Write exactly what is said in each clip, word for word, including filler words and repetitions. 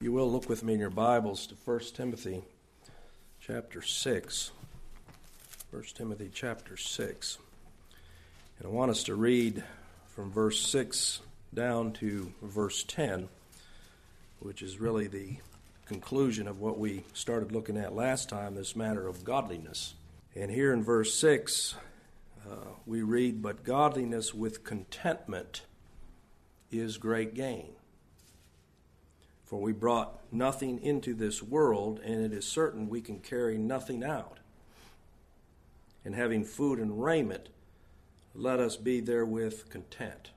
you will, look with me in your Bibles to First Timothy chapter six. First Timothy chapter six. And I want us to read from verse six down to verse ten, which is really the conclusion of what we started looking at last time, this matter of godliness. And here in verse six, uh, we read, "But godliness with contentment is great gain. For we brought nothing into this world, and it is certain we can carry nothing out. And having food and raiment, let us be therewith content.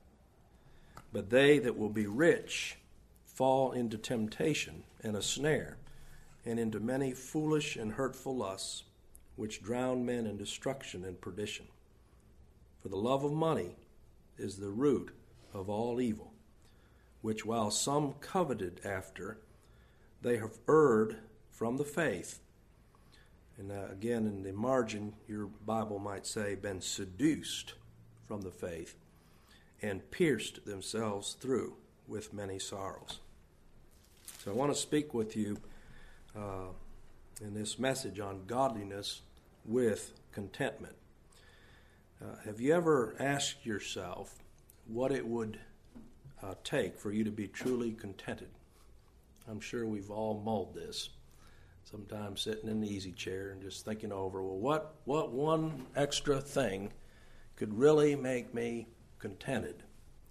But they that will be rich fall into temptation and a snare, and into many foolish and hurtful lusts, which drown men in destruction and perdition. For the love of money is the root of all evil, which while some coveted after, they have erred from the faith." And uh, again, in the margin, your Bible might say, "been seduced from the faith, and pierced themselves through with many sorrows." So I want to speak with you uh, in this message on godliness with contentment. Uh, have you ever asked yourself what it would uh, take for you to be truly contented? I'm sure we've all mulled this. Sometimes sitting in the easy chair and just thinking over, well, what, what one extra thing could really make me contented?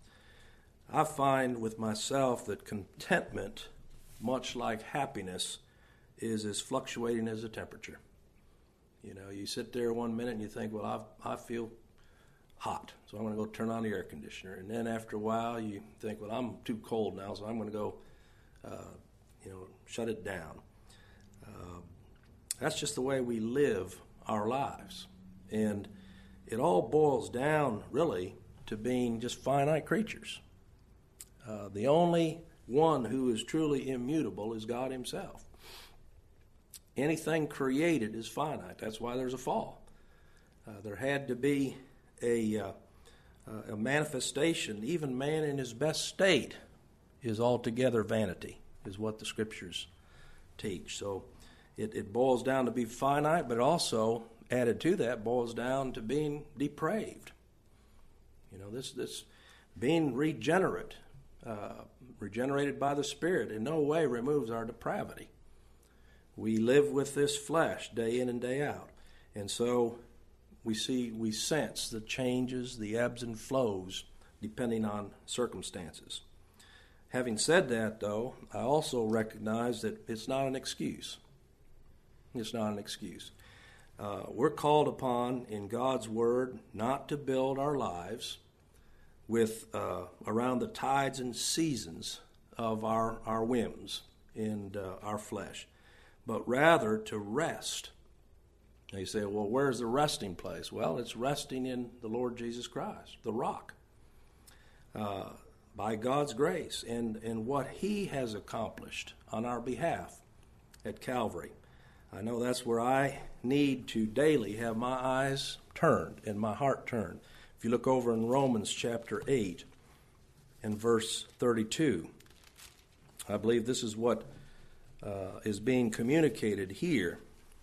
I find with myself that contentment, much like happiness, is as fluctuating as the temperature. You know, you sit there one minute and you think, well, I I feel hot, so I'm going to go turn on the air conditioner. And then after a while, you think, well, I'm too cold now, so I'm going to go, uh, you know, shut it down. Uh, that's just the way we live our lives. And it all boils down, really, to being just finite creatures. Uh, the only one who is truly immutable is God himself. Anything created is finite. That's why there's a fall. Uh, there had to be a, uh, a manifestation. Even man in his best state is altogether vanity, is what the Scriptures teach. So it, it boils down to be finite, but also, added to that, boils down to being depraved. You know, this, this being regenerate, uh, regenerated by the Spirit, in no way removes our depravity. We live with this flesh day in and day out. And so we see, we sense the changes, the ebbs and flows, depending on circumstances. Having said that, though, I also recognize that it's not an excuse. It's not an excuse. Uh, we're called upon in God's Word not to build our lives with uh, around the tides and seasons of our, our whims and uh, our flesh, but rather to rest. Now you say, well, where's the resting place? Well, it's resting in the Lord Jesus Christ, the rock, uh, by God's grace and, and what he has accomplished on our behalf at Calvary. I know that's where I need to daily have my eyes turned and my heart turned. If you look over in Romans chapter eight and verse thirty-two, I believe this is what uh, is being communicated here.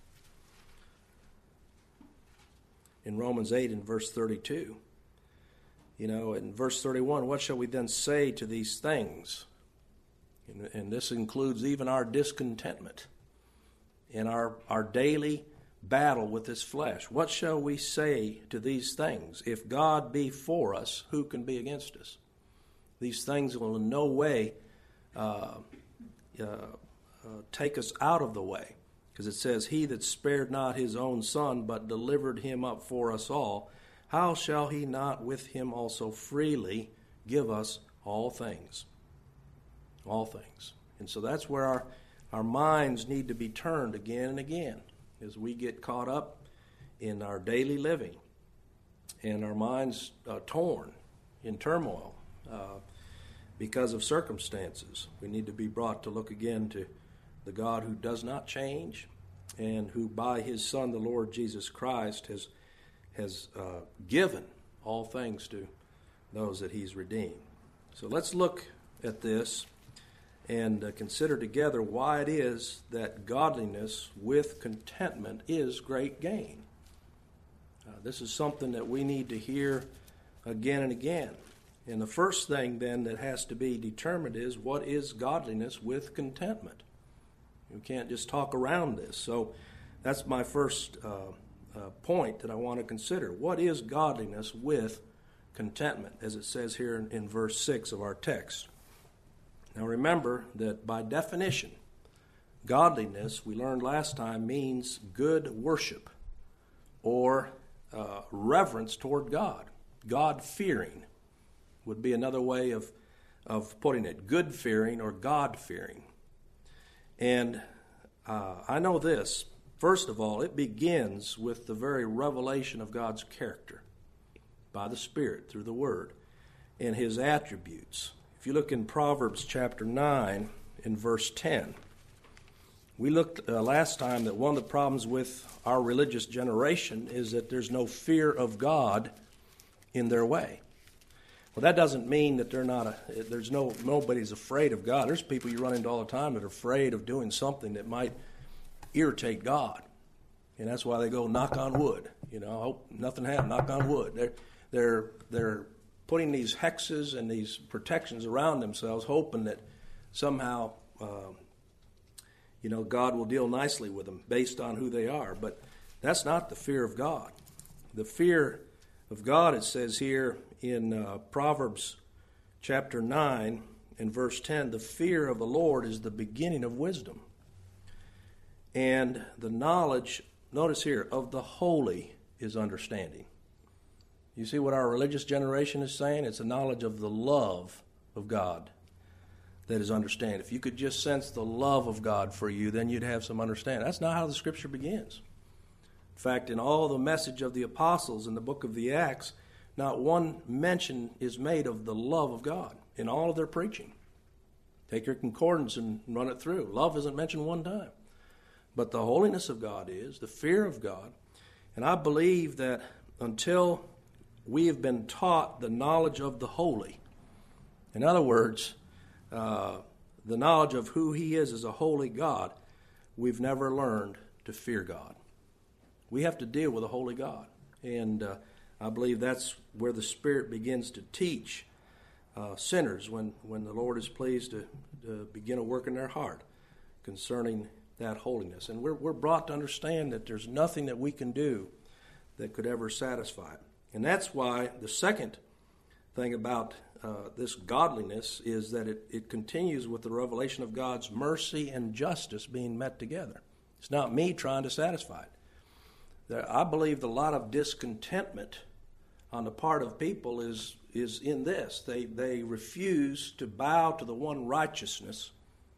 In Romans eight and verse thirty-two, you know, in verse thirty-one, "What shall we then say to these things?" And, and this includes even our discontentment in our, our daily battle with this flesh. What shall we say to these things? If God be for us, who can be against us? These things will in no way uh, uh, uh, take us out of the way. Because it says, "He that spared not his own son, but delivered him up for us all, how shall he not with him also freely give us all things?" All things. And so that's where our, our minds need to be turned again and again as we get caught up in our daily living and our minds uh, torn in turmoil uh, because of circumstances. We need to be brought to look again to the God who does not change, and who by his Son, the Lord Jesus Christ, has has uh, given all things to those that he's redeemed. So let's look at this and uh, consider together why it is that godliness with contentment is great gain. Uh, this is something that we need to hear again and again. And the first thing then that has to be determined is, what is godliness with contentment? You can't just talk around this. So that's my first uh, uh, point that I want to consider. What is godliness with contentment, as it says here in, in verse six of our text? Now remember that by definition, godliness, we learned last time, means good worship or uh, reverence toward God. God-fearing would be another way of, of putting it. Good-fearing or God-fearing. And uh, I know this. First of all, it begins with the very revelation of God's character by the Spirit through the Word and His attributes. If you look in Proverbs chapter nine in verse ten, we looked uh, last time that one of the problems with our religious generation is that there's no fear of God in their way. Well, that doesn't mean that they're not a, there's no nobody's afraid of God. There's people you run into all the time that are afraid of doing something that might irritate God, and that's why they go knock on wood. You know, I hope nothing happens. Knock on wood. They're they're they're putting these hexes and these protections around themselves, hoping that somehow, uh, you know, God will deal nicely with them based on who they are. But that's not the fear of God. The fear of God, it says here in uh, Proverbs chapter nine and verse ten, the fear of the Lord is the beginning of wisdom. And the knowledge, notice here, of the holy is understanding. You see what our religious generation is saying? It's a knowledge of the love of God that is understanding. If you could just sense the love of God for you, then you'd have some understanding. That's not how the Scripture begins. In fact, in all the message of the apostles in the book of the Acts, not one mention is made of the love of God in all of their preaching. Take your concordance and run it through. Love isn't mentioned one time. But the holiness of God is, the fear of God. And I believe that until we have been taught the knowledge of the holy, in other words, uh, the knowledge of who He is as a holy God, we've never learned to fear God. We have to deal with a holy God. And uh, I believe that's where the Spirit begins to teach uh, sinners when, when the Lord is pleased to, to begin a work in their heart concerning that holiness. And we're, we're brought to understand that there's nothing that we can do that could ever satisfy it. And that's why the second thing about uh, this godliness is that it, it continues with the revelation of God's mercy and justice being met together. It's not me trying to satisfy it. There, I believe a lot of discontentment on the part of people is, is in this. They, they refuse to bow to the one righteousness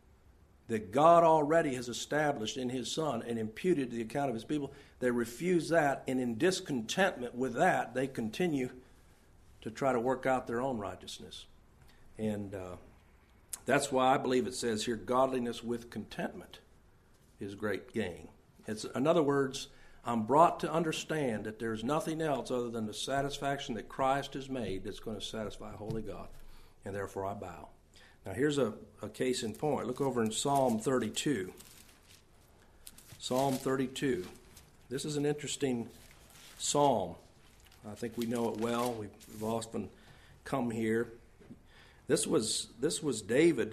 that God already has established in His Son and imputed to the account of His people. They refuse that, and in discontentment with that, they continue to try to work out their own righteousness. And uh, that's why I believe it says here, godliness with contentment is great gain. It's, in other words, I'm brought to understand that there's nothing else other than the satisfaction that Christ has made that's going to satisfy a holy God, and therefore I bow. Now here's a, a case in point. Look over in Psalm thirty-two. Psalm thirty-two. This is an interesting psalm. I think we know it well. We've, we've often come here. This was this was David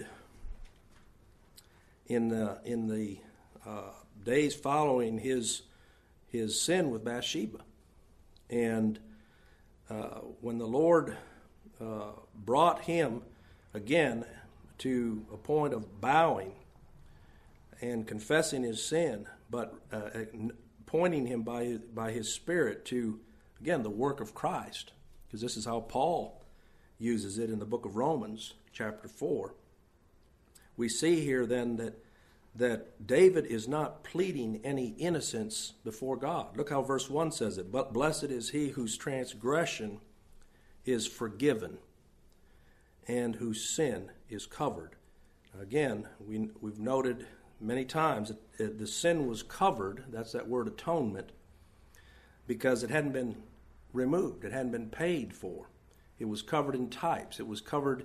in the in the uh, days following his his sin with Bathsheba, and uh, when the Lord uh, brought him again to a point of bowing and confessing his sin, but uh, pointing him by by his Spirit to, again, the work of Christ, because this is how Paul uses it in the book of Romans, chapter four. We see here then that that David is not pleading any innocence before God. Look how verse one says it. But blessed is he whose transgression is forgiven and whose sin is covered. Again, we, we've noted many times that the sin was covered, that's that word atonement, because it hadn't been removed. It hadn't been paid for. It was covered in types. It was covered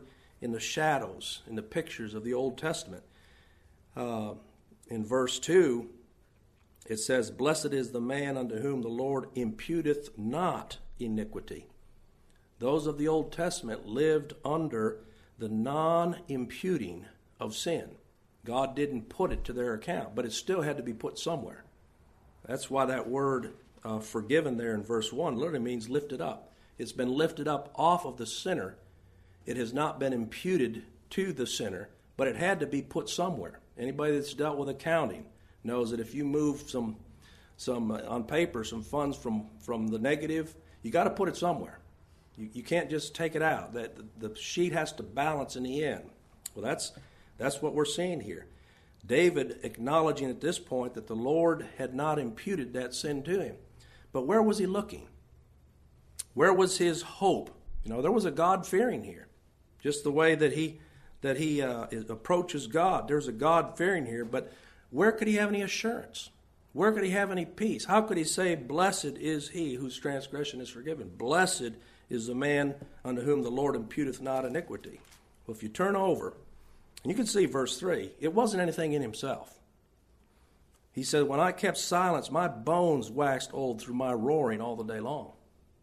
in the shadows, in the pictures of the Old Testament. Uh, in verse two, it says, "Blessed is the man unto whom the Lord imputeth not iniquity." Those of the Old Testament lived under the non-imputing of sin. God didn't put it to their account, but it still had to be put somewhere. That's why that word uh, forgiven there in verse one literally means lifted up. It's been lifted up off of the sinner. It has not been imputed to the sinner, but it had to be put somewhere. Anybody that's dealt with accounting knows that if you move some, some uh, on paper, some funds from, from the negative, you got to put it somewhere. You, you can't just take it out. That the, the sheet has to balance in the end. Well, that's that's what we're seeing here. David acknowledging at this point that the Lord had not imputed that sin to him. But where was he looking? Where was his hope? You know, there was a God-fearing here. Just the way that he that he uh, approaches God, there's a God-fearing here. But where could he have any assurance? Where could he have any peace? How could he say, "Blessed is he whose transgression is forgiven"? Blessed is the man unto whom the Lord imputeth not iniquity. Well, if you turn over, and you can see verse three, it wasn't anything in himself. He said, "When I kept silence, my bones waxed old through my roaring all the day long.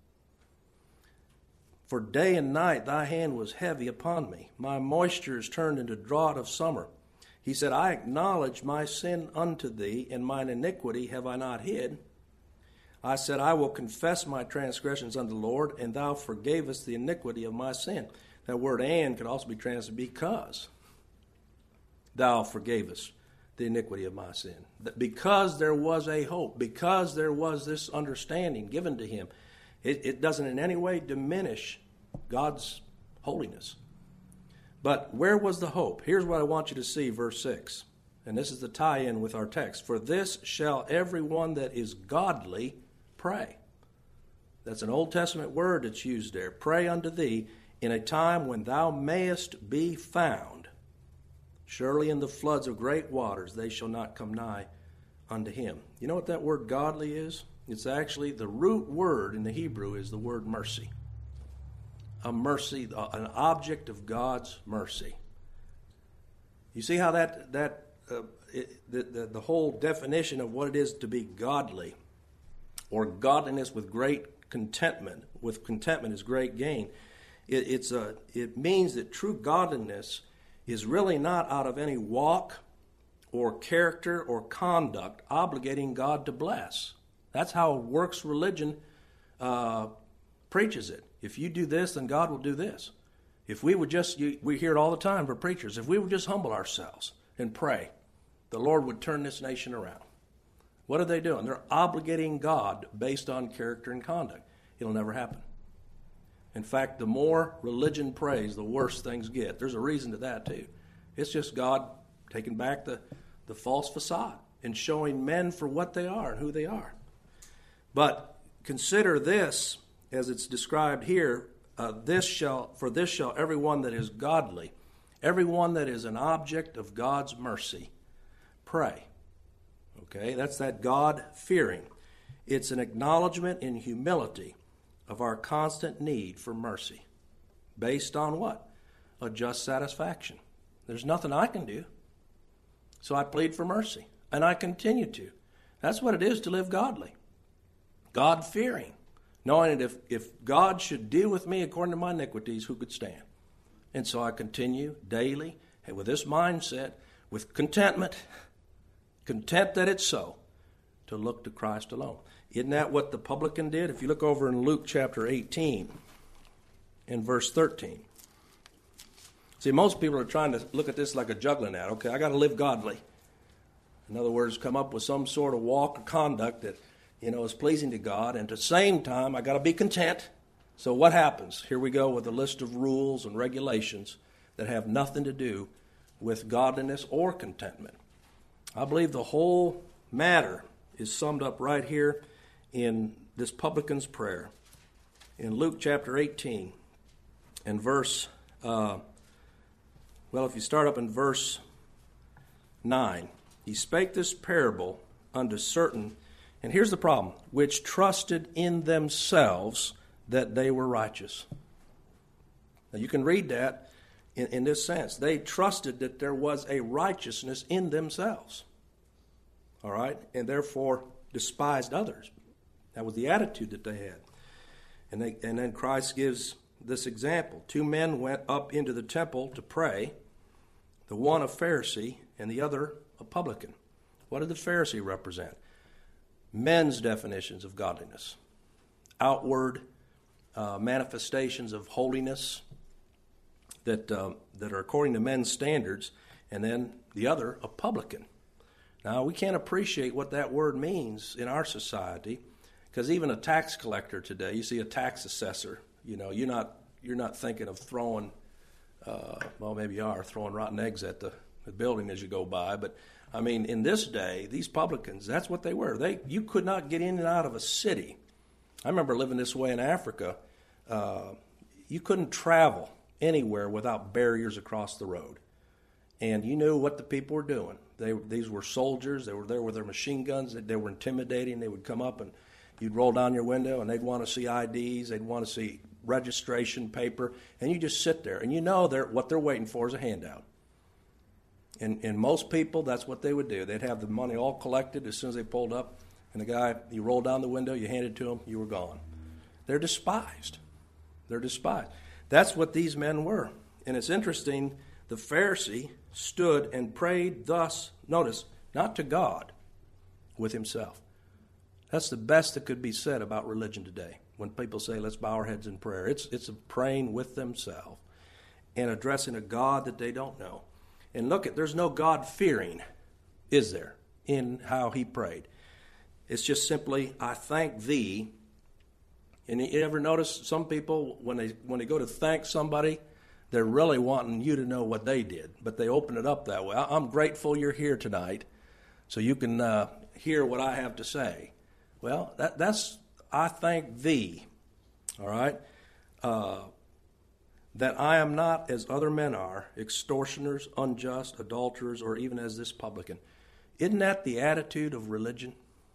For day and night thy hand was heavy upon me. My moisture is turned into drought of summer." He said, "I acknowledge my sin unto thee, and mine iniquity have I not hid. I said, I will confess my transgressions unto the Lord, and thou forgavest the iniquity of my sin." That word "and" could also be translated because thou forgavest the iniquity of my sin. Because there was a hope, because there was this understanding given to him, it, it doesn't in any way diminish God's holiness. But where was the hope? Here's what I want you to see, verse six. And this is the tie-in with our text. "For this shall every one that is godly pray." That's an Old Testament word that's used there. "Pray unto thee in a time when thou mayest be found. Surely in the floods of great waters they shall not come nigh unto him." You know what that word godly is? It's actually, the root word in the Hebrew is the word mercy. A mercy, an object of God's mercy. You see how that, that uh, it, the, the, the whole definition of what it is to be godly, or godliness with great contentment, with contentment is great gain. It, it's a, it means that true godliness is really not out of any walk or character or conduct obligating God to bless. That's how works religion uh, preaches it. If you do this, then God will do this. If we would just, you, we hear it all the time from preachers, if we would just humble ourselves and pray, the Lord would turn this nation around. What are they doing? They're obligating God based on character and conduct. It'll never happen. In fact, the more religion prays, the worse things get. There's a reason to that too. It's just God taking back the, the false facade and showing men for what they are and who they are. But consider this, as it's described here, uh, this shall for this shall every one that is godly, every one that is an object of God's mercy, pray. Okay, that's that God-fearing. It's an acknowledgement in humility of our constant need for mercy. Based on what? A just satisfaction. There's nothing I can do. So I plead for mercy. And I continue to. That's what it is to live godly. God-fearing. Knowing that if, if God should deal with me according to my iniquities, who could stand? And so I continue daily, and with this mindset, with contentment, content that it's so, to look to Christ alone. Isn't that what the publican did? If you look over in Luke chapter eighteen, in verse thirteen. See, most people are trying to look at this like a juggling act. Okay, I got to live godly. In other words, come up with some sort of walk or conduct that, you know, is pleasing to God. And at the same time, I got to be content. So what happens? Here we go with a list of rules and regulations that have nothing to do with godliness or contentment. I believe the whole matter is summed up right here in this publican's prayer. In Luke chapter eighteen, and verse, uh, well, if you start up in verse nine, he spake this parable unto certain, and here's the problem, which trusted in themselves that they were righteous. Now you can read that in, in this sense. They trusted that there was a righteousness in themselves, all right, and therefore despised others. That was the attitude that they had. And, they, and then Christ gives this example. Two men went up into the temple to pray, the one a Pharisee and the other a publican. What did the Pharisee represent? Men's definitions of godliness, outward uh, manifestations of holiness that uh, that are according to men's standards, and then the other a publican. Now, we can't appreciate what that word means in our society, because even a tax collector today, you see a tax assessor, you know, you're not you're not thinking of throwing, uh, well, maybe you are, throwing rotten eggs at the, the building as you go by, but I mean, in this day, these publicans, that's what they were. They you could not get in and out of a city. I remember living this way in Africa. Uh, you couldn't travel anywhere without barriers across the road. And you knew what the people were doing. They These were soldiers. They were there with their machine guns. They were intimidating. They would come up and you'd roll down your window and they'd want to see I Ds. They'd want to see registration paper. And you just sit there. And you know they're, what they're waiting for is a handout. And, and most people, that's what they would do. They'd have the money all collected as soon as they pulled up. And the guy, you rolled down the window, you handed it to him, you were gone. They're despised. They're despised. That's what these men were. And it's interesting, the Pharisee stood and prayed thus, notice, not to God, with himself. That's the best that could be said about religion today. When people say, let's bow our heads in prayer. It's, it's a praying with themselves and addressing a God that they don't know. And look, at there's no God-fearing, is there, in how he prayed. It's just simply, I thank thee. And you ever notice some people, when they when they go to thank somebody, they're really wanting you to know what they did. But they open it up that way. I'm grateful you're here tonight, so you can uh, hear what I have to say. Well, that, that's, I thank thee, all right? Uh that I am not as other men are, extortioners, unjust, adulterers, or even as this publican. Isn't that the attitude of religion?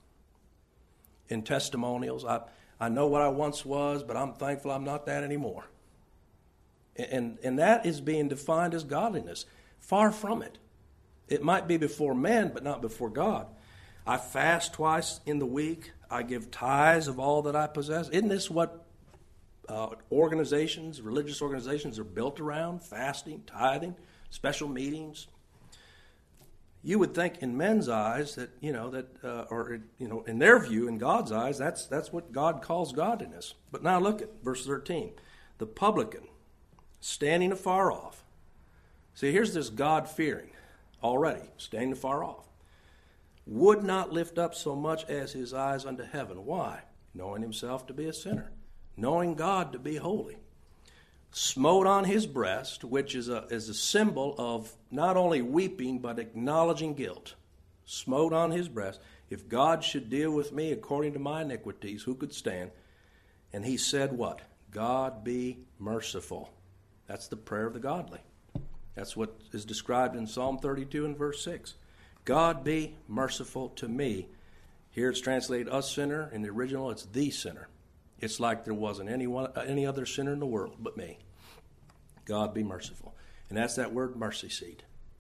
In testimonials, I, I know what I once was, but I'm thankful I'm not that anymore. And, and that is being defined as godliness. Far from it. It might be before men, but not before God. I fast twice in the week. I give tithes of all that I possess. Isn't this what Uh, organizations, religious organizations are built around? Fasting, tithing, special meetings. You would think in men's eyes that, you know, that, uh, or, you know, in their view, in God's eyes, that's that's what God calls godliness. But now look at verse thirteen. The publican, standing afar off. See, here's this God-fearing already, standing afar off. Would not lift up so much as his eyes unto heaven. Why? Knowing himself to be a sinner. Knowing God to be holy, smote on his breast, which is a, is a symbol of not only weeping, but acknowledging guilt. Smote on his breast. If God should deal with me according to my iniquities, who could stand? And he said what? God be merciful. That's the prayer of the godly. That's what is described in Psalm thirty-two and verse six. God be merciful to me. Here it's translated us sinner. In the original, it's the sinner. It's like there wasn't anyone, any other sinner in the world but me. God be merciful. And that's that word mercy seat.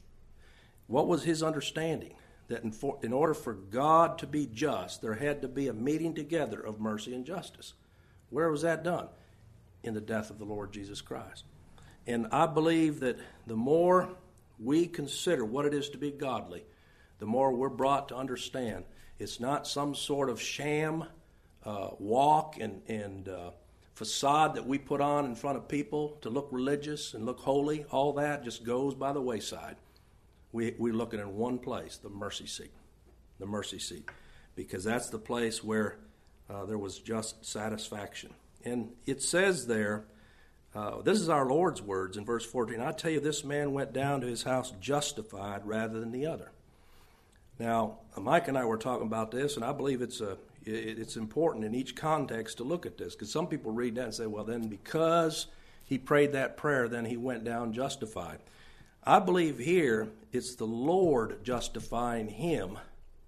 What was his understanding? That in, for, in order for God to be just, there had to be a meeting together of mercy and justice. Where was that done? In the death of the Lord Jesus Christ. And I believe that the more we consider what it is to be godly, the more we're brought to understand it's not some sort of sham Uh, walk and, and uh, facade that we put on in front of people to look religious and look holy. All that just goes by the wayside. We, we're looking in one place, the mercy seat. The mercy seat. Because that's the place where uh, there was just satisfaction. And it says there, uh, this is our Lord's words in verse fourteen, I tell you, this man went down to his house justified rather than the other. Now, Mike and I were talking about this, and I believe it's a it's important in each context to look at this, because some people read that and say, well, then because he prayed that prayer, then he went down justified. I believe here it's the Lord justifying him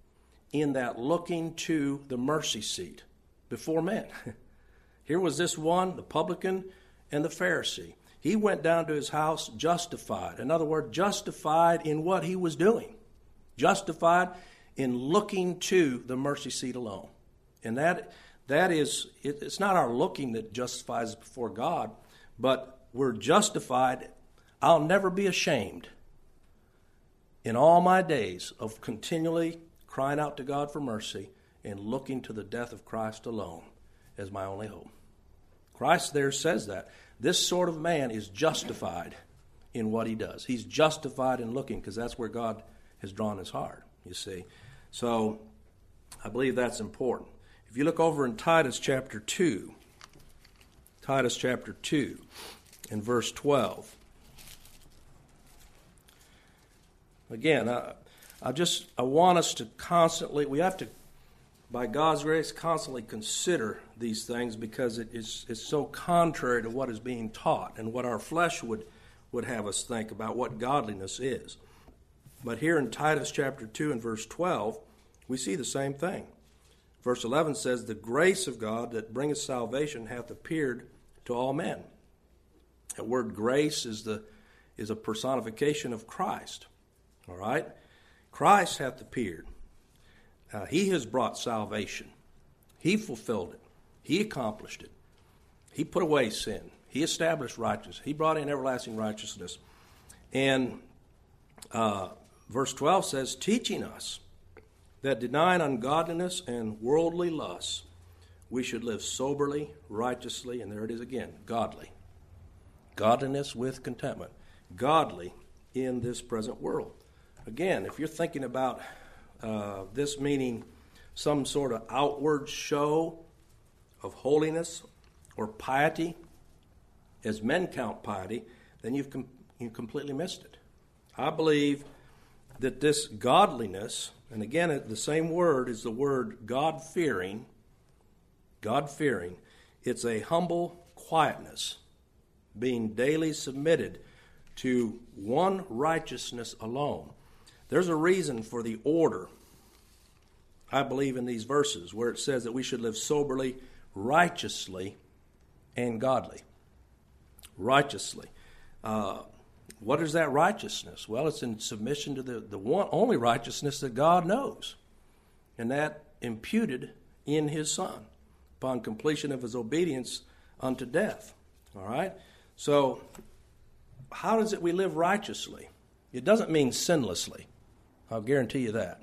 in that looking to the mercy seat before men. Here was this one, the publican and the Pharisee. He went down to his house justified. In other words, justified in what he was doing. Justified in looking to the mercy seat alone. And that that is, it, it's not our looking that justifies us before God, but we're justified. I'll never be ashamed in all my days of continually crying out to God for mercy and looking to the death of Christ alone as my only hope. Christ there says that. This sort of man is justified in what he does. He's justified in looking because that's where God has drawn his heart, you see. So I believe that's important. If you look over in Titus chapter two, Titus chapter two and verse twelve. Again, I, I just I want us to constantly, we have to, by God's grace, constantly consider these things because it is it's so contrary to what is being taught and what our flesh would, would have us think about what godliness is. But here in Titus chapter two and verse twelve, we see the same thing. Verse eleven says, "The grace of God that bringeth salvation hath appeared to all men." That word grace is the is a personification of Christ. All right? Christ hath appeared. Uh, he has brought salvation. He fulfilled it. He accomplished it. He put away sin. He established righteousness. He brought in everlasting righteousness. And uh, verse twelve says, teaching us that denying ungodliness and worldly lusts, we should live soberly, righteously, and there it is again, godly. Godliness with contentment. Godly in this present world. Again, if you're thinking about uh, this meaning some sort of outward show of holiness or piety, as men count piety, then you've com- you've completely missed it. I believe that this godliness, and again, the same word is the word God-fearing, God-fearing, it's a humble quietness, being daily submitted to one righteousness alone. There's a reason for the order, I believe, in these verses, where it says that we should live soberly, righteously, and godly. Righteously. Uh, what is that righteousness? Well, it's in submission to the, the one only righteousness that God knows, and that imputed in his Son upon completion of his obedience unto death. All right? So, how is it we live righteously? It doesn't mean sinlessly. I'll guarantee you that.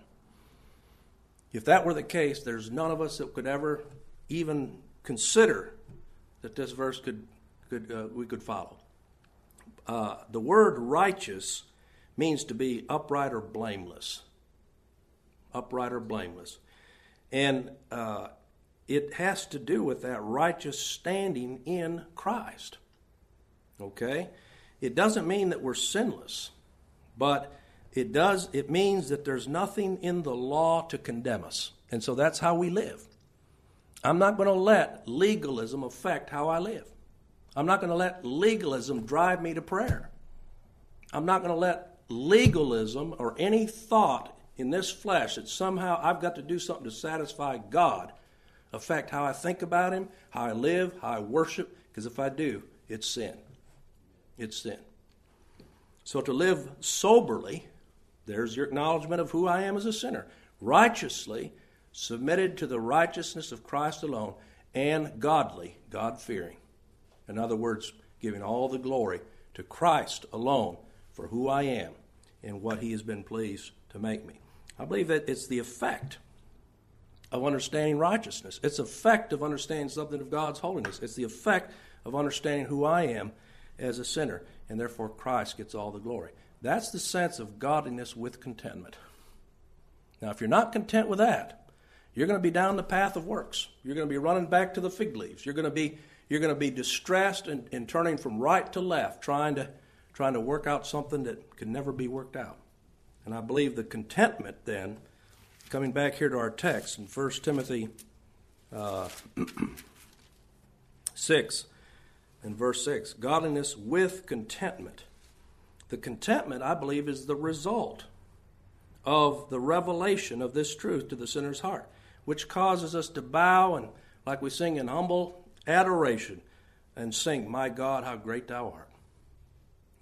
If that were the case, there's none of us that could ever even consider that this verse could, could uh, we could follow. Uh, the word righteous means to be upright or blameless. Upright or blameless. And uh, it has to do with that righteous standing in Christ. Okay? It doesn't mean that we're sinless, but it does. It means that there's nothing in the law to condemn us. And so that's how we live. I'm not going to let legalism affect how I live. I'm not going to let legalism drive me to prayer. I'm not going to let legalism or any thought in this flesh that somehow I've got to do something to satisfy God affect how I think about him, how I live, how I worship, because if I do, it's sin. It's sin. So to live soberly, there's your acknowledgement of who I am as a sinner. Righteously, submitted to the righteousness of Christ alone, and godly, God-fearing. In other words, giving all the glory to Christ alone for who I am and what he has been pleased to make me. I believe that it's the effect of understanding righteousness. It's the effect of understanding something of God's holiness. It's the effect of understanding who I am as a sinner, and therefore Christ gets all the glory. That's the sense of godliness with contentment. Now, if you're not content with that, you're going to be down the path of works. You're going to be running back to the fig leaves. You're going to be you're going to be distressed and, and turning from right to left, trying to trying to work out something that can never be worked out. And I believe the contentment then, coming back here to our text in First Timothy uh, six and verse six, godliness with contentment. The contentment, I believe, is the result of the revelation of this truth to the sinner's heart, which causes us to bow and, like we sing in humble adoration, and sing, "My God, how great thou art."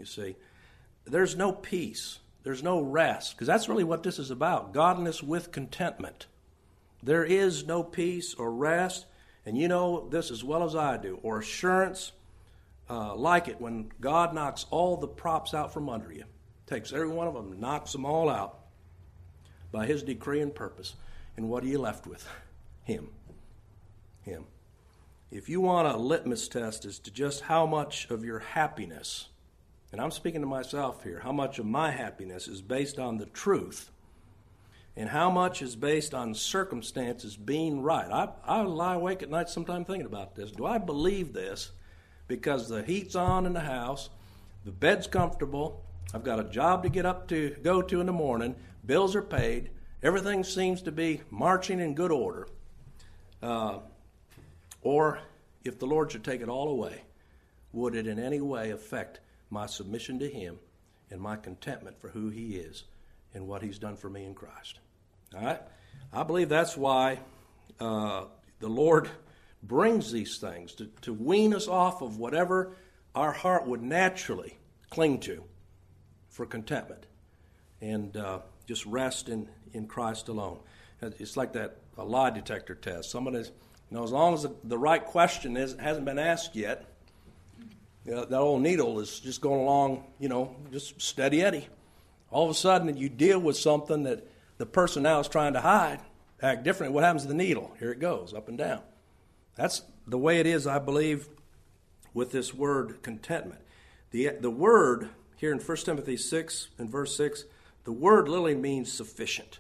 you see. There's no peace. There's no rest, because that's really what this is about, godliness with contentment. There is no peace or rest, and you know this as well as I do, or assurance uh, like it when God knocks all the props out from under you. Takes every one of them, knocks them all out by his decree and purpose. And what are you left with? Him. Him. If you want a litmus test as to just how much of your happiness, and I'm speaking to myself here, how much of my happiness is based on the truth and how much is based on circumstances being right. I, I lie awake at night sometimes thinking about this. Do I believe this because the heat's on in the house, the bed's comfortable, I've got a job to get up to, go to in the morning, bills are paid, everything seems to be marching in good order. Uh, or if the Lord should take it all away, would it in any way affect my submission to him and my contentment for who he is and what he's done for me in Christ? All right? I believe that's why uh, the Lord brings these things, to, to wean us off of whatever our heart would naturally cling to for contentment and uh, just rest in, in Christ alone. It's like that a lie detector test. Someone is, you know, as long as the, the right question is, hasn't been asked yet, you know, that old needle is just going along, you know, just steady Eddie. All of a sudden, you deal with something that the person now is trying to hide, act different. What happens to the needle? Here it goes, up and down. That's the way it is, I believe, with this word contentment. The, the word here in First Timothy six and verse six, the word literally means sufficient.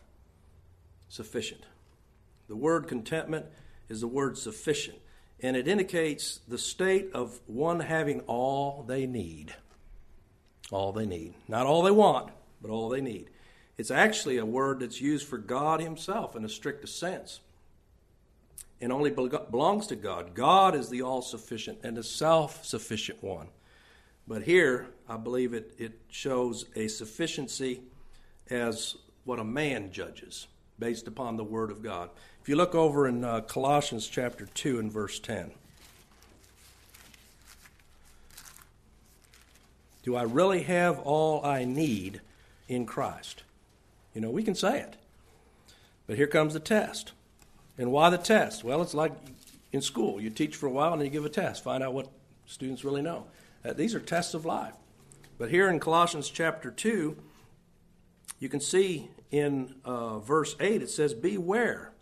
Sufficient. The word contentment is the word sufficient, and it indicates the state of one having all they need. All they need. Not all they want, but all they need. It's actually a word that's used for God himself in the strictest sense, and only belongs to God. God is the all-sufficient and the self-sufficient one. But here, I believe it, it shows a sufficiency as what a man judges, based upon the Word of God. If you look over in uh, Colossians chapter two and verse ten. Do I really have all I need in Christ? You know, we can say it. But here comes the test. And why the test? Well, it's like in school. You teach for a while and then you give a test. Find out what students really know. Uh, these are tests of life. But here in Colossians chapter two, you can see in uh, verse eight, it says, beware,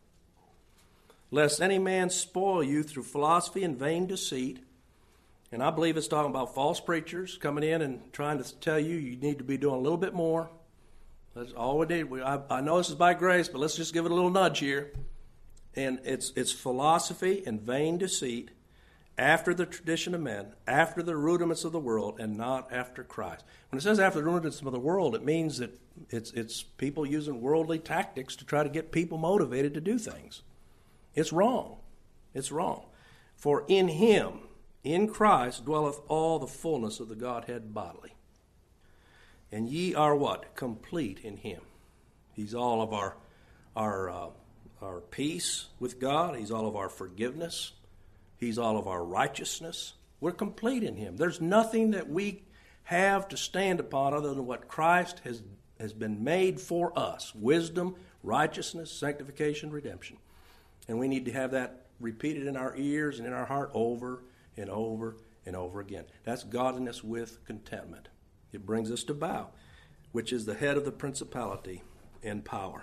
lest any man spoil you through philosophy and vain deceit. And I believe it's talking about false preachers coming in and trying to tell you you need to be doing a little bit more. That's all we need. We, I, I know this is by grace, but let's just give it a little nudge here. And it's it's philosophy and vain deceit, after the tradition of men, after the rudiments of the world, and not after Christ. When it says after the rudiments of the world, it means that it's it's people using worldly tactics to try to get people motivated to do things. It's wrong. It's wrong. For in him, in Christ, dwelleth all the fullness of the Godhead bodily. And ye are what? Complete in him. He's all of our our uh, our peace with God. He's all of our forgiveness. He's all of our righteousness. We're complete in him. There's nothing that we have to stand upon other than what Christ has, has been made for us. Wisdom, righteousness, sanctification, redemption. And we need to have that repeated in our ears and in our heart over and over and over again. That's godliness with contentment. It brings us to bow, which is the head of the principality and power.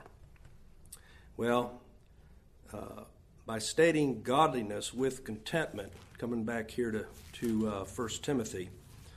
Well, uh, by stating godliness with contentment, coming back here to, to uh, First Timothy,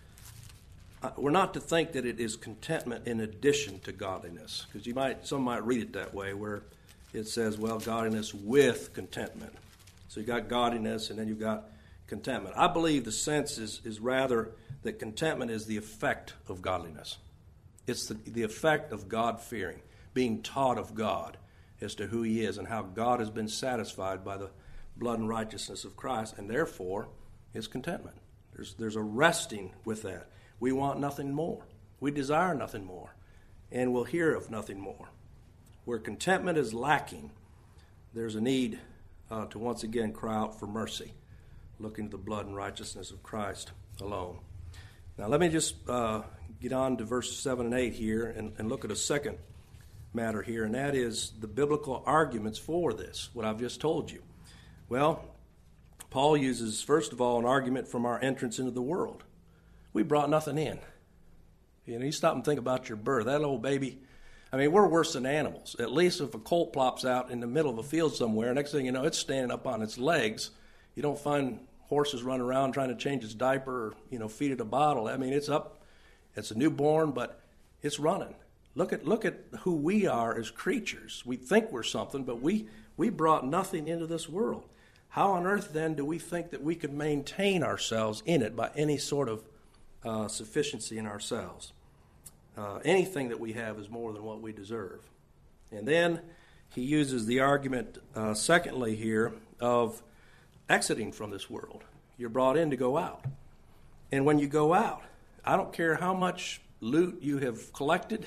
uh, we're not to think that it is contentment in addition to godliness, because you might some might read it that way, where it says, well, godliness with contentment. So you got godliness and then you've got contentment. I believe the sense is, is rather that contentment is the effect of godliness. It's the, the effect of God-fearing, being taught of God as to who he is and how God has been satisfied by the blood and righteousness of Christ, and therefore is contentment. There's, there's a resting with that. We want nothing more. We desire nothing more, and we'll hear of nothing more. Where contentment is lacking, there's a need uh, to once again cry out for mercy, looking to the blood and righteousness of Christ alone. Now let me just uh, get on to verses seven and eight here and, and look at a second matter here, and that is the biblical arguments for this, what I've just told you. Well, Paul uses, first of all, an argument from our entrance into the world. We brought nothing in. You know, you stop and think about your birth. That old baby, I mean, we're worse than animals. At least if a colt plops out in the middle of a field somewhere, next thing you know, it's standing up on its legs. You don't find horses running around trying to change its diaper or, you know, feed it a bottle. I mean, it's up, it's a newborn, but it's running. Look at look at who we are as creatures. We think we're something, but we, we brought nothing into this world. How on earth, then, do we think that we could maintain ourselves in it by any sort of uh, sufficiency in ourselves? Uh, anything that we have is more than what we deserve. And then he uses the argument, uh, secondly here, of exiting from this world. You're brought in to go out. And when you go out, I don't care how much loot you have collected,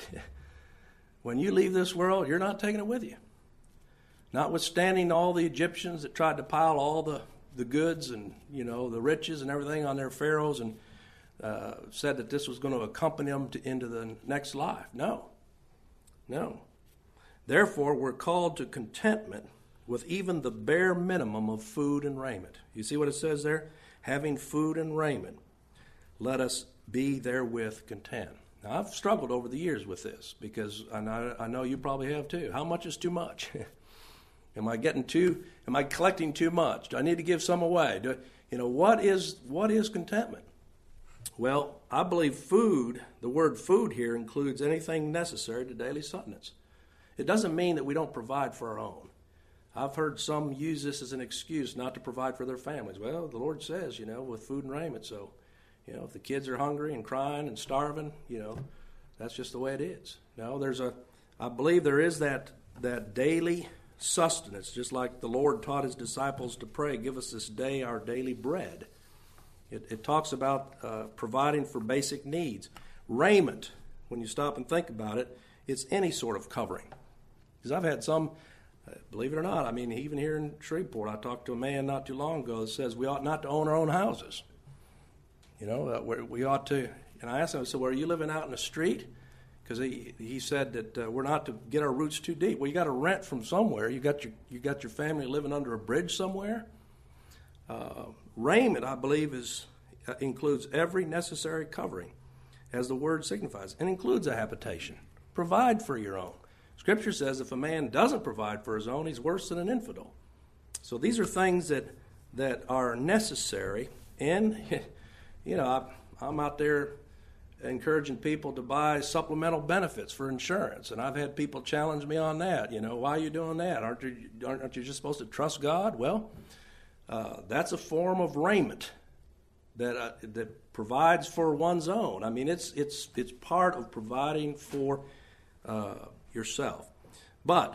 when you leave this world, you're not taking it with you. Notwithstanding all the Egyptians that tried to pile all the, the goods and, you know, the riches and everything on their pharaohs and uh, said that this was going to accompany them to, into the next life. No. No. Therefore, we're called to contentment with even the bare minimum of food and raiment. You see what it says there? Having food and raiment, let us be therewith content. Now, I've struggled over the years with this because I know, I know you probably have too. How much is too much? Am I getting too, am I collecting too much? Do I need to give some away? Do, you know, what is what is contentment? Well, I believe food, the word food here includes anything necessary to daily sustenance. It doesn't mean that we don't provide for our own. I've heard some use this as an excuse not to provide for their families. Well, the Lord says, you know, with food and raiment, so, you know, if the kids are hungry and crying and starving, you know, that's just the way it is. No, there's a, I believe there is that that daily sustenance, just like the Lord taught his disciples to pray, give us this day our daily bread. It, it talks about uh, providing for basic needs. Raiment, when you stop and think about it, it's any sort of covering. Because I've had some, uh, believe it or not, I mean, even here in Shreveport, I talked to a man not too long ago that says we ought not to own our own houses. You know, uh, we, we ought to, and I asked him, I said, well, are you living out in the street? Because he he said that uh, we're not to get our roots too deep. Well, you got to rent from somewhere. You got your you got your family living under a bridge somewhere. Uh, raiment, I believe, is uh, includes every necessary covering, as the word signifies, and includes a habitation. Provide for your own. Scripture says if a man doesn't provide for his own, he's worse than an infidel. So these are things that that are necessary, and you know I, I'm out there encouraging people to buy supplemental benefits for insurance. And I've had people challenge me on that. You know, why are you doing that? Aren't you, aren't you just supposed to trust God? Well, uh, that's a form of raiment that uh, that provides for one's own. I mean, it's it's it's part of providing for uh, yourself. But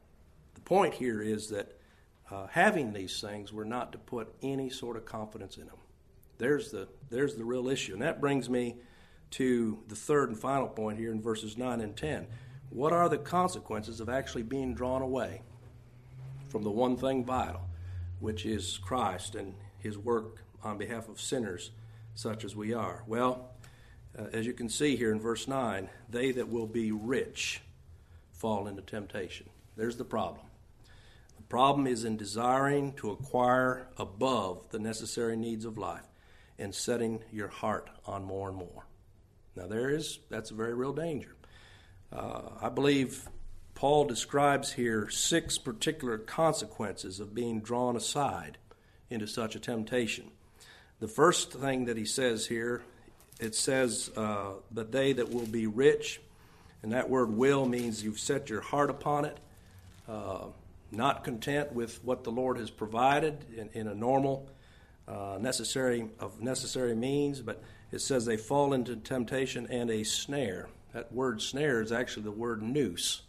the point here is that uh, having these things, we're not to put any sort of confidence in them. There's the there's the real issue. And that brings me to the third and final point here in verses nine and ten. What are the consequences of actually being drawn away from the one thing vital, which is Christ and his work on behalf of sinners such as we are? Well, uh, as you can see here in verse nine, they that will be rich fall into temptation. There's the problem. The problem is in desiring to acquire above the necessary needs of life and setting your heart on more and more. Now, there is, that's a very real danger. Uh, I believe Paul describes here six particular consequences of being drawn aside into such a temptation. The first thing that he says here, it says, uh, the day that will be rich, and that word will means you've set your heart upon it, uh, not content with what the Lord has provided in, in a normal, uh, necessary, of necessary means, but it says they fall into temptation and a snare. That word snare is actually the word noose.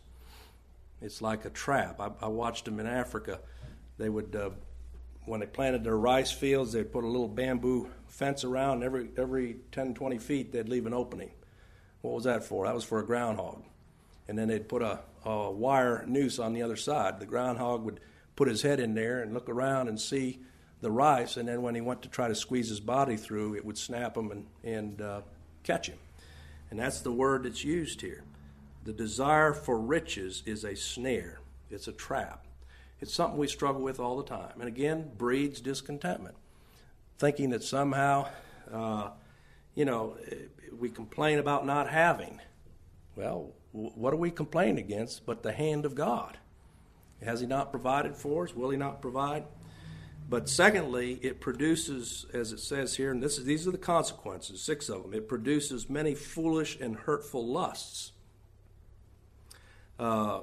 It's like a trap. I, I watched them in Africa. They would, uh, when they planted their rice fields, they'd put a little bamboo fence around. Every every ten, twenty feet, they'd leave an opening. What was that for? That was for a groundhog. And then they'd put a, a wire noose on the other side. The groundhog would put his head in there and look around and see the rice, and then when he went to try to squeeze his body through, it would snap him and, and uh, catch him. And that's the word that's used here. The desire for riches is a snare. It's a trap. It's something we struggle with all the time. And again, breeds discontentment. Thinking that somehow, uh, you know, we complain about not having. Well, what are we complaining against but the hand of God? Has he not provided for us? Will he not provide? But secondly, it produces, as it says here, and this is, these are the consequences, six of them. It produces many foolish and hurtful lusts. Uh,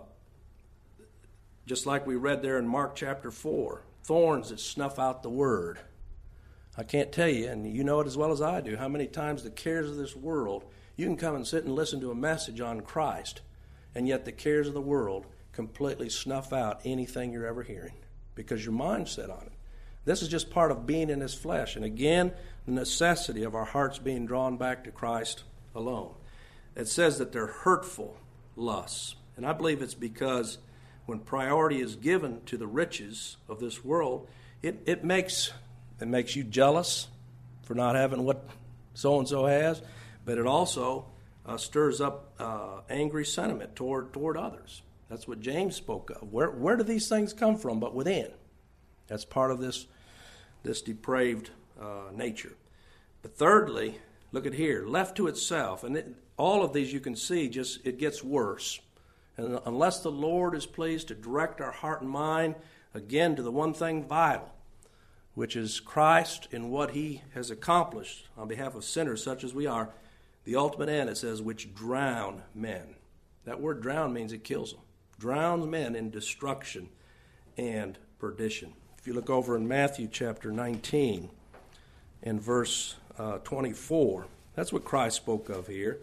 just like we read there in Mark chapter four, thorns that snuff out the word. I can't tell you, and you know it as well as I do, how many times the cares of this world, you can come and sit and listen to a message on Christ, and yet the cares of the world completely snuff out anything you're ever hearing because your mind's set on it. This is just part of being in this flesh. And again, the necessity of our hearts being drawn back to Christ alone. It says that they're hurtful lusts. And I believe it's because when priority is given to the riches of this world, it, it makes it makes you jealous for not having what so-and-so has, but it also uh, stirs up uh, angry sentiment toward toward others. That's what James spoke of. Where where do these things come from but within? That's part of this, this depraved uh, nature. But thirdly, look at here, left to itself. And it, all of these you can see, just it gets worse. And unless the Lord is pleased to direct our heart and mind, again, to the one thing vital, which is Christ and what he has accomplished on behalf of sinners such as we are, the ultimate end, it says, which drown men. That word drown means it kills them. Drowns men in destruction and perdition. If you look over in Matthew chapter nineteen and verse uh, twenty-four, that's what Christ spoke of here.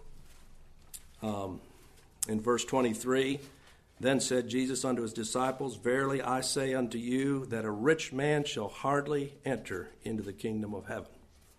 Um, in verse twenty-three, then said Jesus unto his disciples, verily I say unto you that a rich man shall hardly enter into the kingdom of heaven.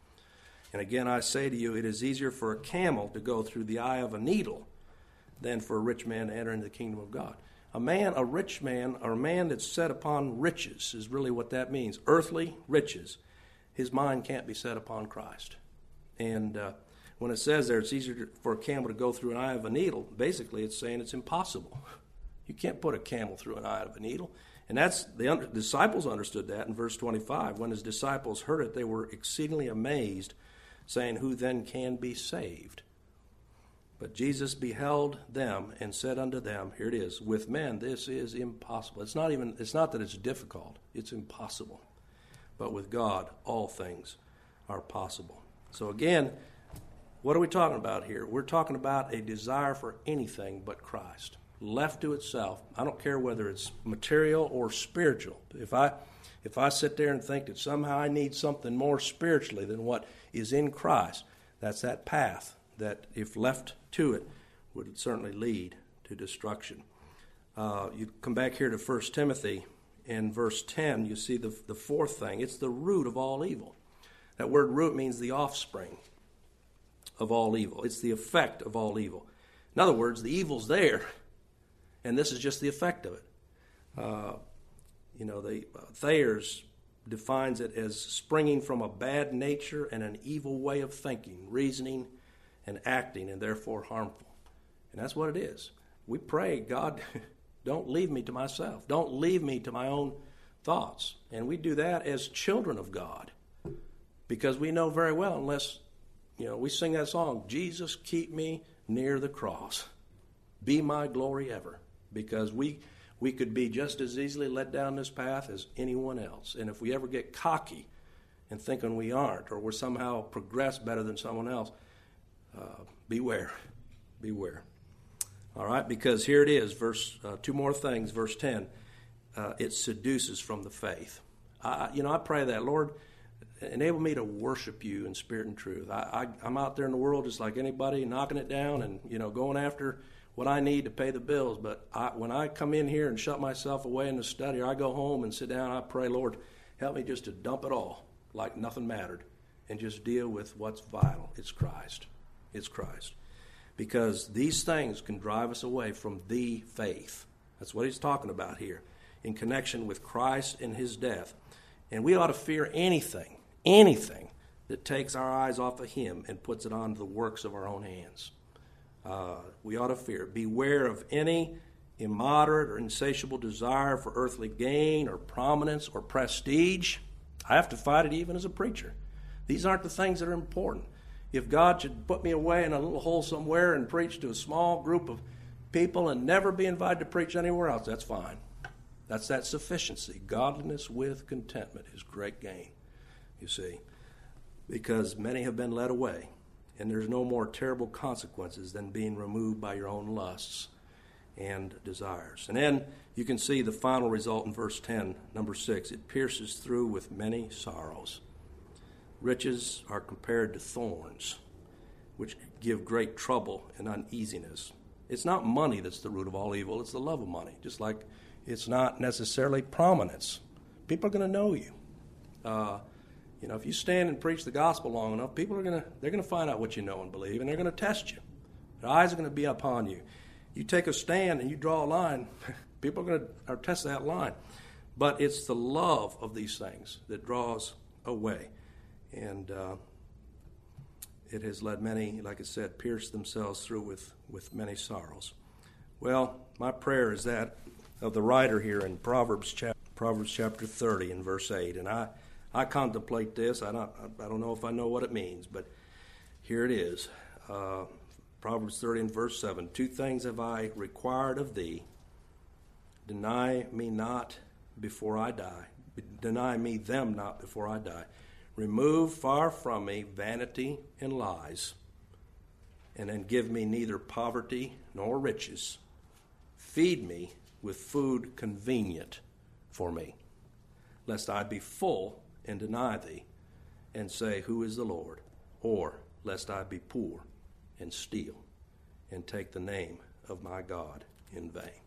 And again I say to you, it is easier for a camel to go through the eye of a needle than for a rich man to enter into the kingdom of God. A man, a rich man, or a man that's set upon riches is really what that means. Earthly riches. His mind can't be set upon Christ. And uh, when it says there it's easier for a camel to go through an eye of a needle, basically it's saying it's impossible. You can't put a camel through an eye of a needle. And that's the under, disciples understood that in verse twenty-five. When his disciples heard it, they were exceedingly amazed, saying, who then can be saved? But Jesus beheld them and said unto them, here it is, with men this is impossible. It's not even, it's not that it's difficult, it's impossible. But with God, all things are possible. So again, what are we talking about here? We're talking about a desire for anything but Christ. Left to itself, I don't care whether it's material or spiritual. If I if I sit there and think that somehow I need something more spiritually than what is in Christ, that's that path that, if left to it, would certainly lead to destruction. Uh, you come back here to First Timothy in verse ten, you see the, the fourth thing. It's the root of all evil. That word root means the offspring of all evil. It's the effect of all evil. In other words, the evil's there, and this is just the effect of it. Uh, you know, the uh, Thayer's defines it as springing from a bad nature and an evil way of thinking, reasoning, and acting, and therefore harmful. And that's what it is. We pray, God, don't leave me to myself. Don't leave me to my own thoughts. And we do that as children of God, because we know very well, unless, you know, we sing that song, Jesus, keep me near the cross. Be my glory ever. Because we we could be just as easily led down this path as anyone else. And if we ever get cocky and thinking we aren't, or we're somehow progressed better than someone else, uh, beware. Beware. All right, because here it is, verse uh, two more things, verse ten. Uh, it seduces from the faith. I, you know, I pray that, Lord, enable me to worship you in spirit and truth. I, I, I'm out there in the world just like anybody, knocking it down and, you know, going after what I need to pay the bills. But I, when I come in here and shut myself away in the study, or I go home and sit down, I pray, Lord, help me just to dump it all like nothing mattered and just deal with what's vital. It's Christ. It's Christ. Because these things can drive us away from the faith. That's what he's talking about here in connection with Christ and his death. And we ought to fear anything, anything that takes our eyes off of him and puts it on the works of our own hands. Uh, we ought to fear. Beware of any immoderate or insatiable desire for earthly gain or prominence or prestige. I have to fight it even as a preacher. These aren't the things that are important. If God should put me away in a little hole somewhere and preach to a small group of people and never be invited to preach anywhere else, that's fine. That's that sufficiency. Godliness with contentment is great gain, you see, because many have been led away, and there's no more terrible consequences than being removed by your own lusts and desires. And then you can see the final result in verse ten, number six. It pierces through with many sorrows. Riches are compared to thorns, which give great trouble and uneasiness. It's not money that's the root of all evil. It's the love of money, just like it's not necessarily prominence. People are going to know you. Uh, you know, if you stand and preach the gospel long enough, people are going to they're going to find out what you know and believe, and they're going to test you. Their eyes are going to be upon you. You take a stand and you draw a line, people are going to are test that line. But it's the love of these things that draws away. And uh, it has led many, like I said, pierced themselves through with, with many sorrows. Well, my prayer is that of the writer here in Proverbs chapter Proverbs chapter thirty and verse eight. And I, I contemplate this. I don't I don't know if I know what it means, but here it is. Uh, Proverbs thirty and verse seven. Two things have I required of thee. Deny me not before I die. Deny me them not before I die. Remove far from me vanity and lies, and then give me neither poverty nor riches. Feed me with food convenient for me, lest I be full and deny thee, and say, Who is the Lord? Or lest I be poor and steal, and take the name of my God in vain.